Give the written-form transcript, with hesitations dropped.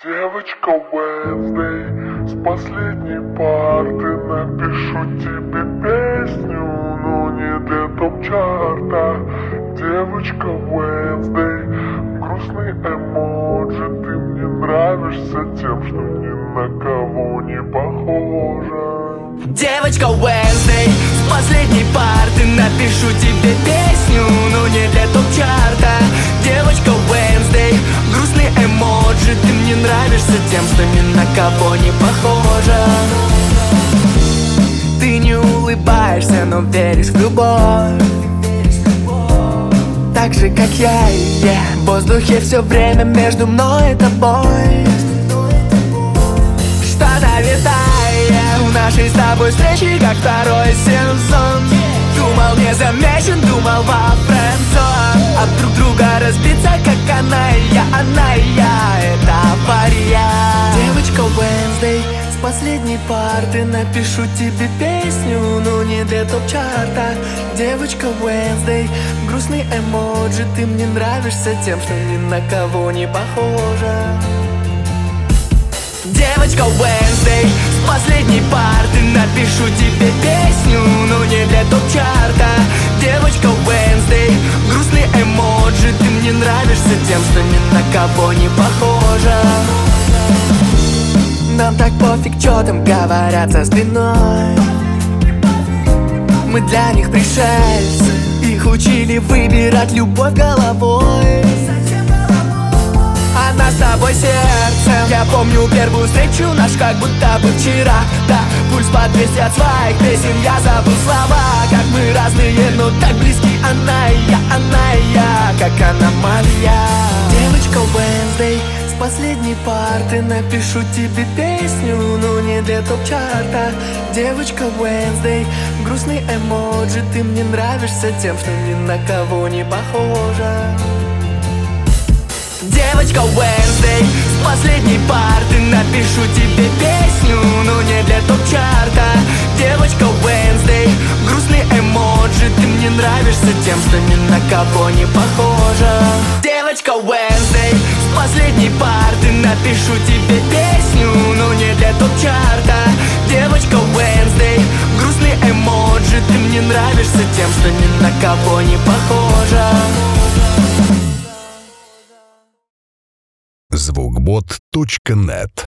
Девочка Wednesday, с последней парты напишу тебе песню, но не для топ-чарта. Девочка Wednesday, грустный эмоджи, ты мне нравишься тем, что ни на кого не похожа. Девочка Wednesday, с последней парты напишу тебе песню, но не для топ-чарта. Девочка Wednesday, грустный эмоджи, ты мне нравишься тем, что ни на кого не похожа. Ты не улыбаешься, но веришь в любовь, так же, как я и я. В воздухе все время между мной и тобой. Что-то витает в нашей с тобой встрече, как второй сезон. Думал, не замечен, думал во френдзон. От друг друга разбиться, как она и я, это авария. Девочка Wednesday, с последней парты напишу тебе песню, но не для топ-чарта. Девочка Wednesday, грустный эмоджи, ты мне нравишься тем, что ни на кого не похожа. Девочка Wednesday, с последней парты напишу тебе песню, но не для топ-чарта. Девочка Wednesday, грустный эмоджи, ты мне нравишься тем, что ни на кого не похожа. Нам так пофиг, что там говорят за спиной. Мы для них пришельцы, их учили выбирать любовь головой. Она с тобой сердцем. Я помню первую встречу наш, как будто бы вчера. Да, пульс под 200 от своих песен. Я забыл слова, как мы разные, но так близки. Она и я, как аномалия. Девочка Wednesday, с последней парты напишу тебе песню, но не для топ-чарта. Девочка Wednesday, грустный эмоджи, ты мне нравишься тем, что ни на кого не похожа. Девочка Wednesday, с последней парты напишу тебе песню, но не для топ-чарта. Девочка Wednesday, грустный эмоджи, ты мне нравишься тем, что ни на кого не похожа. Девочка Wednesday, с последней парты напишу тебе песню, но не для топ-чарта. Девочка Wednesday, грустный эмоджи, ты мне нравишься тем, что ни на кого не похожа. Звукбот.нет